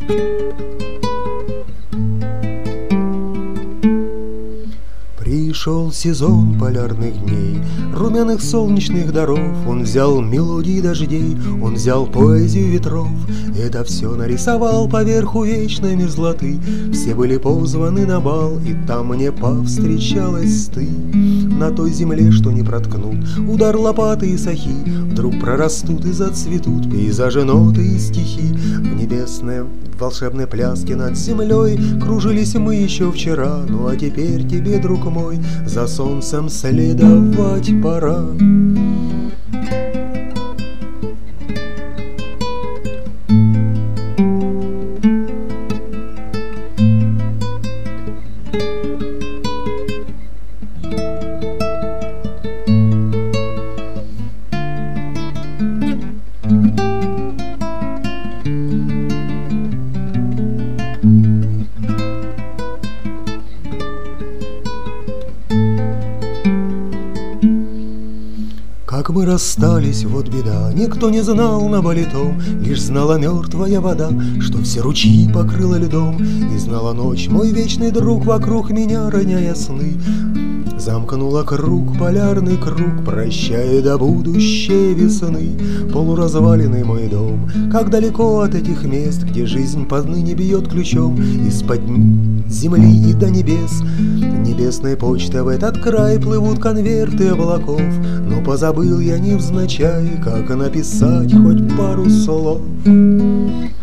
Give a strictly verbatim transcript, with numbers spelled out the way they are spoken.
Пришел сезон полярных дней, румяных солнечных даров. Он взял мелодии дождей, он взял поэзию ветров. Это все нарисовал поверху вечной мерзлоты. Все были позваны на бал, и там мне повстречалась ты. На той земле, что не проткнут удар лопаты и сахи, вдруг прорастут и зацветут пейзажи, ноты и стихи. В небесной волшебной пляске над землей кружились мы еще вчера. Ну а теперь тебе, друг мой, за солнцем следовать пора. Как мы расстались, вот беда, никто не знал на бале том, лишь знала мертвая вода, что все ручьи покрыла льдом, и знала ночь, мой вечный друг, вокруг меня роняя сны. Замкнула круг, полярный круг, прощая до будущей весны. Полуразваленный мой дом, как далеко от этих мест, где жизнь подныне бьет ключом из-под земли и до небес. Небесной почты в этот край плывут конверты облаков, но позабыл я невзначай, как написать хоть пару слов.